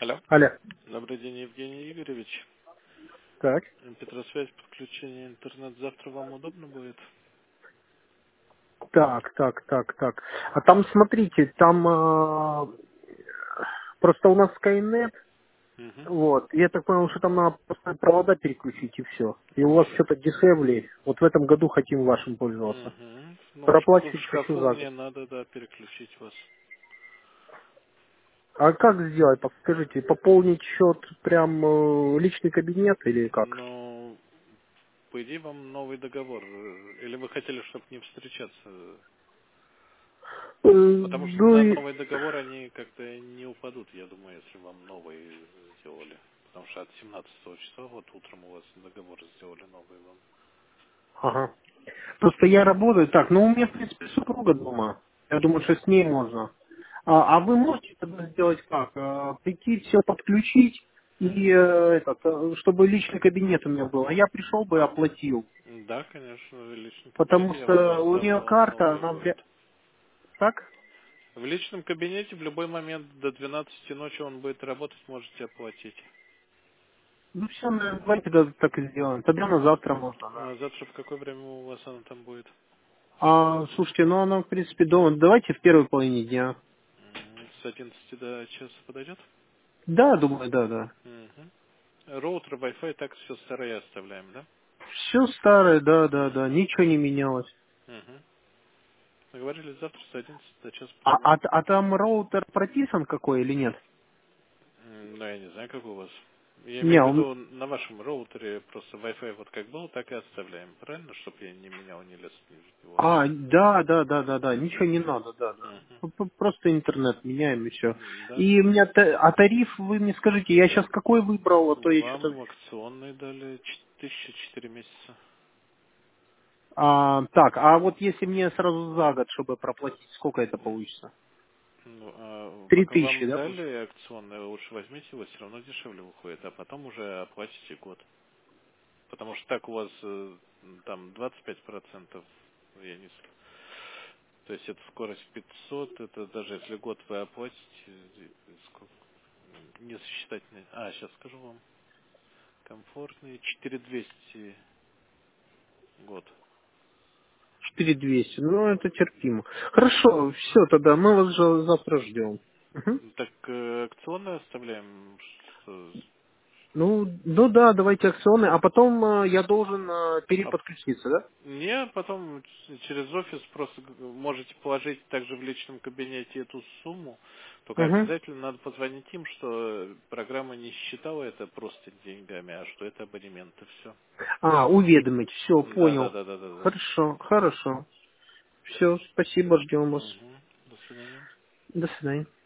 Алло. Алло. Добрый день, Евгений Игоревич. Так. Петросвязь, подключение интернет завтра вам удобно будет? Так. А там, смотрите, там просто у нас Skynet, Угу. вот, и я так понял, что там надо просто провода переключить и все. И у вас что-то дешевле. Вот в этом году хотим вашим пользоваться. Угу. Ну, в Проплачивать хочу шкафу за мне год. надо, да, переключить вас. А как сделать, подскажите, пополнить счет прям личный кабинет или как? Но, по идее, вам новый договор. Или вы хотели, чтобы не встречаться? Потому что Ну на и... новый договор они как-то не упадут, я думаю, если вам новый сделали. Потому что от 17 числа, вот утром у вас договор сделали новый вам. Ага. Просто я работаю так, ну у меня, в принципе, супруга дома. Я думаю, что с ней можно. А вы можете тогда сделать как? Прийти, все подключить и Угу. чтобы личный кабинет у меня был. А я пришел бы и оплатил. Да, конечно, в личном Потому кабинете я вам что у нее раздам карта, новый она вот. так? В личном кабинете в любой момент до 12 ночи он будет работать, можете оплатить. Ну все, давайте тогда так и сделаем. Тогда на завтра можно, да. А завтра в какое время у вас она там будет? Слушайте, ну она, в принципе, дома. Давайте в первой половине дня. С 11 до часа подойдет? Да, думаю, да. Угу. Роутер, Wi-Fi, так все старое оставляем, да? Все старое, да. Угу. Ничего не менялось. Угу. Договорились завтра с 11 до часа А, подойдем. а, а там роутер прописан какой или нет? Ну, я не знаю, как у вас. Я Не, имею в он... виду, на вашем роутере просто Wi-Fi вот как был, так и оставляем. Правильно? Чтобы я не менял, не лез в него. Да. Ничего не надо, да. Угу. Просто интернет меняем и все. Да. И у меня... тариф, вы мне скажите, я сейчас какой выбрал, а то я что-то... Вам акционные дали 1004 месяца. Так, а вот если мне сразу за год, чтобы проплатить, сколько это получится? Ну, Три пока тысячи, вам да, получится? дали акционные, лучше возьмите его, все равно дешевле выходит, а потом уже оплатите год. Потому что так у вас там 25%, я не знаю. То есть это скорость 500, это даже если год вы оплатите, сколько, не сосчитать. Сейчас скажу вам. Комфортный 4200 год. 4200. Ну, это терпимо. Хорошо, все, тогда мы вас же завтра ждем. Мгм. Так акционные оставляем. Что- Ну да, давайте акционы, а потом я должен а переподключиться, да? Не, потом через офис просто можете положить также в личном кабинете эту сумму, только Угу. обязательно надо позвонить им, что программа не считала это просто деньгами, а что это абонемент и все. Уведомить, все, Да, да, понял. да, да, да, да. Хорошо. Все, спасибо, ждем вас. Угу. До свидания. До свидания.